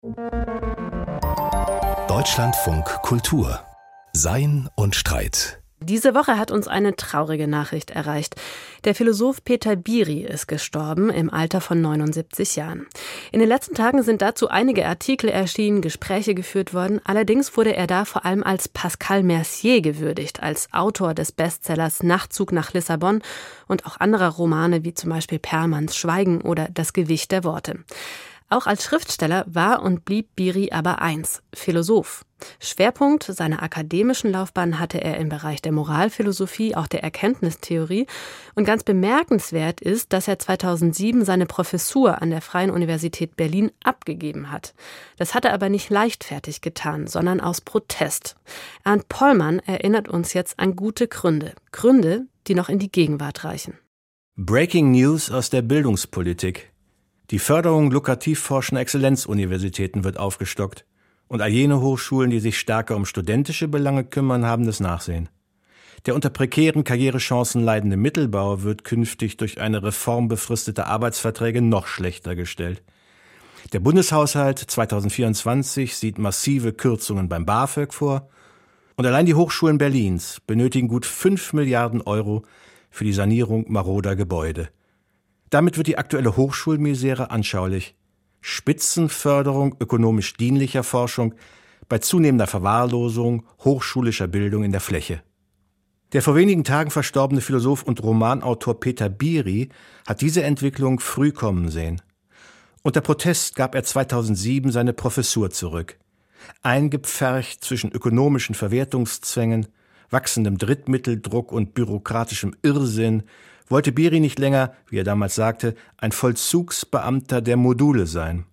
Deutschlandfunk Kultur. Sein und Streit. Diese Woche hat uns eine traurige Nachricht erreicht. Der Philosoph Peter Biri ist gestorben im Alter von 79 Jahren. In den letzten Tagen sind dazu einige Artikel erschienen, Gespräche geführt worden. Allerdings wurde er da vor allem als Pascal Mercier gewürdigt, als Autor des Bestsellers Nachtzug nach Lissabon und auch anderer Romane wie zum Beispiel Perlmanns Schweigen oder Das Gewicht der Worte. Auch als Schriftsteller war und blieb Biri aber eins: Philosoph. Schwerpunkt seiner akademischen Laufbahn hatte er im Bereich der Moralphilosophie, auch der Erkenntnistheorie. Und ganz bemerkenswert ist, dass er 2007 seine Professur an der Freien Universität Berlin abgegeben hat. Das hat er aber nicht leichtfertig getan, sondern aus Protest. Ernst Pollmann erinnert uns jetzt an gute Gründe. Gründe, die noch in die Gegenwart reichen. Breaking News aus der Bildungspolitik. Die Förderung lukrativ forschender Exzellenzuniversitäten wird aufgestockt. Und all jene Hochschulen, die sich stärker um studentische Belange kümmern, haben das Nachsehen. Der unter prekären Karrierechancen leidende Mittelbau wird künftig durch eine Reform befristeter Arbeitsverträge noch schlechter gestellt. Der Bundeshaushalt 2024 sieht massive Kürzungen beim BAföG vor. Und allein die Hochschulen Berlins benötigen gut 5 Milliarden Euro für die Sanierung maroder Gebäude. Damit wird die aktuelle Hochschulmisere anschaulich. Spitzenförderung ökonomisch dienlicher Forschung bei zunehmender Verwahrlosung hochschulischer Bildung in der Fläche. Der vor wenigen Tagen verstorbene Philosoph und Romanautor Peter Biri hat diese Entwicklung früh kommen sehen. Unter Protest gab er 2007 seine Professur zurück. Eingepfercht zwischen ökonomischen Verwertungszwängen, wachsendem Drittmitteldruck und bürokratischem Irrsinn wollte Biri nicht länger, wie er damals sagte, ein Vollzugsbeamter der Module sein.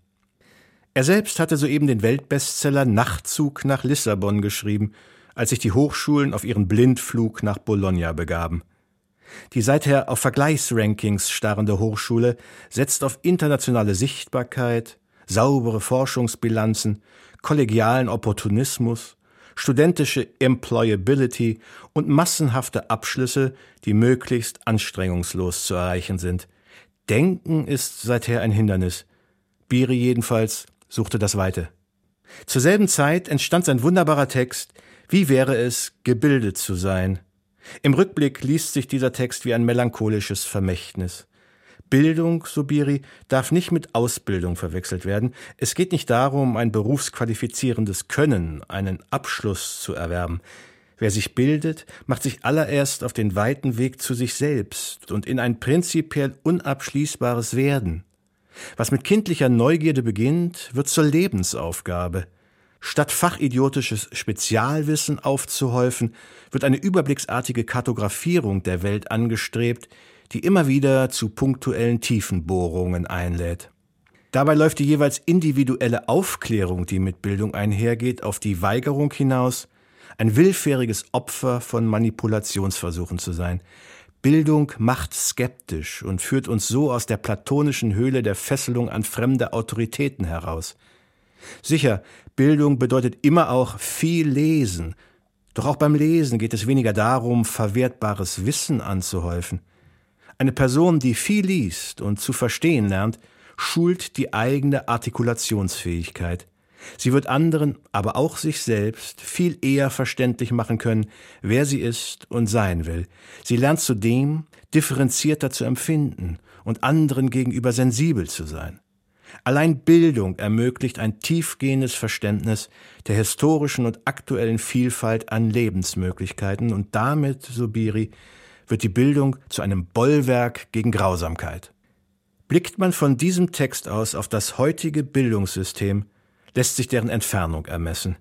Er selbst hatte soeben den Weltbestseller Nachtzug nach Lissabon geschrieben, als sich die Hochschulen auf ihren Blindflug nach Bologna begaben. Die seither auf Vergleichsrankings starrende Hochschule setzt auf internationale Sichtbarkeit, saubere Forschungsbilanzen, kollegialen Opportunismus, studentische Employability und massenhafte Abschlüsse, die möglichst anstrengungslos zu erreichen sind. Denken ist seither ein Hindernis. Biri jedenfalls suchte das Weite. Zur selben Zeit entstand sein wunderbarer Text »Wie wäre es, gebildet zu sein?« Im Rückblick liest sich dieser Text wie ein melancholisches Vermächtnis. Bildung, so Biri, darf nicht mit Ausbildung verwechselt werden. Es geht nicht darum, ein berufsqualifizierendes Können, einen Abschluss zu erwerben. Wer sich bildet, macht sich allererst auf den weiten Weg zu sich selbst und in ein prinzipiell unabschließbares Werden. Was mit kindlicher Neugierde beginnt, wird zur Lebensaufgabe. Statt fachidiotisches Spezialwissen aufzuhäufen, wird eine überblicksartige Kartografierung der Welt angestrebt, die immer wieder zu punktuellen Tiefenbohrungen einlädt. Dabei läuft die jeweils individuelle Aufklärung, die mit Bildung einhergeht, auf die Weigerung hinaus, ein willfähriges Opfer von Manipulationsversuchen zu sein. Bildung macht skeptisch und führt uns so aus der platonischen Höhle der Fesselung an fremde Autoritäten heraus. Sicher, Bildung bedeutet immer auch viel Lesen. Doch auch beim Lesen geht es weniger darum, verwertbares Wissen anzuhäufen. Eine Person, die viel liest und zu verstehen lernt, schult die eigene Artikulationsfähigkeit. Sie wird anderen, aber auch sich selbst, viel eher verständlich machen können, wer sie ist und sein will. Sie lernt zudem, differenzierter zu empfinden und anderen gegenüber sensibel zu sein. Allein Bildung ermöglicht ein tiefgehendes Verständnis der historischen und aktuellen Vielfalt an Lebensmöglichkeiten und damit, so Biri, wird die Bildung zu einem Bollwerk gegen Grausamkeit. Blickt man von diesem Text aus auf das heutige Bildungssystem, lässt sich deren Entfernung ermessen.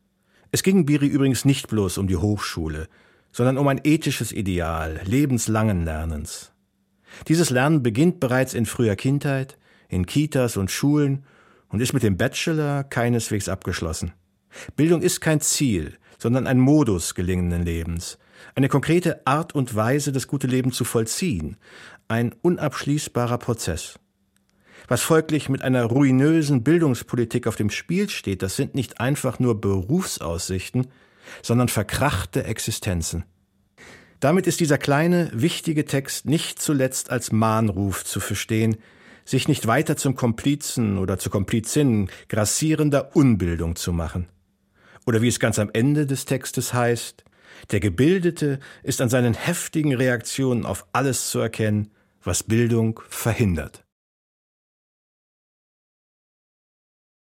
Es ging Biri übrigens nicht bloß um die Hochschule, sondern um ein ethisches Ideal lebenslangen Lernens. Dieses Lernen beginnt bereits in früher Kindheit, in Kitas und Schulen und ist mit dem Bachelor keineswegs abgeschlossen. Bildung ist kein Ziel, sondern ein Modus gelingenden Lebens, eine konkrete Art und Weise, das gute Leben zu vollziehen, ein unabschließbarer Prozess. Was folglich mit einer ruinösen Bildungspolitik auf dem Spiel steht, das sind nicht einfach nur Berufsaussichten, sondern verkrachte Existenzen. Damit ist dieser kleine, wichtige Text nicht zuletzt als Mahnruf zu verstehen, sich nicht weiter zum Komplizen oder zur Komplizin grassierender Unbildung zu machen. Oder wie es ganz am Ende des Textes heißt, der Gebildete ist an seinen heftigen Reaktionen auf alles zu erkennen, was Bildung verhindert.